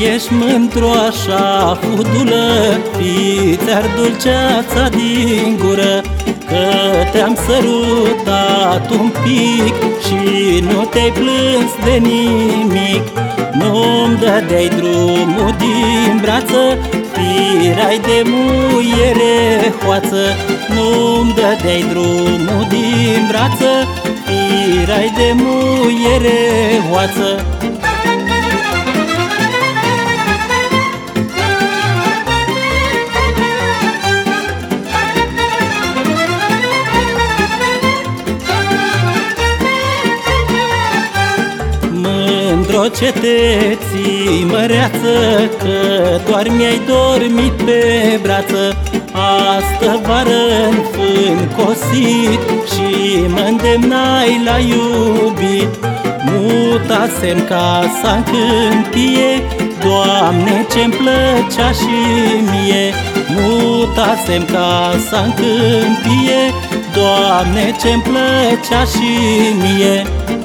ești mândru așa, fudulă, fi-ți-ar dulceața din gură, că te-am sărutat un pic și nu te-ai plâns de nimic. Nu-mi dădeai drumul din brață, firai de muiere hoață. Nu-mi dădeai drumul din brață, firai de muiere hoață. Mândro ce te ții, măreață, că doar mi-ai dormit pe brață. Astă vară-n fân cosit și mă îndemnai la iubit. Mutasem casa-n câmpie, Doamne, ce-mi plăcea și mie. Mutasem casa-n câmpie, Doamne, ce-mi plăcea și mie.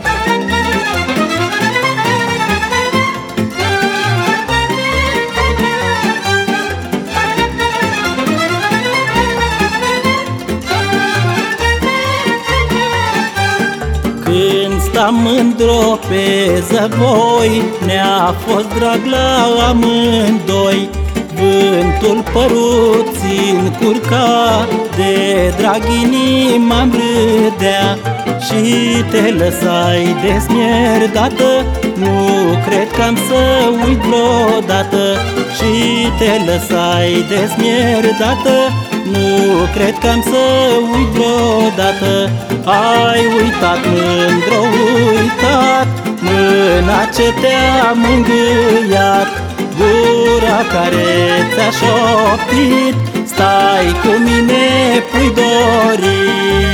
Când stam mândro pe zăvoi, ne-a fost drag la amândoi. Vântul părut ți-n curca, de drag inima-mi râdea și te lăsai desmierdată. Nu cred că-am să uit vreodată și te lăsai desmierdată. Nu cred că-am să uit vreodată. Ai uitat, mândro, uitat mâna ce te-a mângâiat, gura care ți-a șoptit, stai cu mine, pui dorit.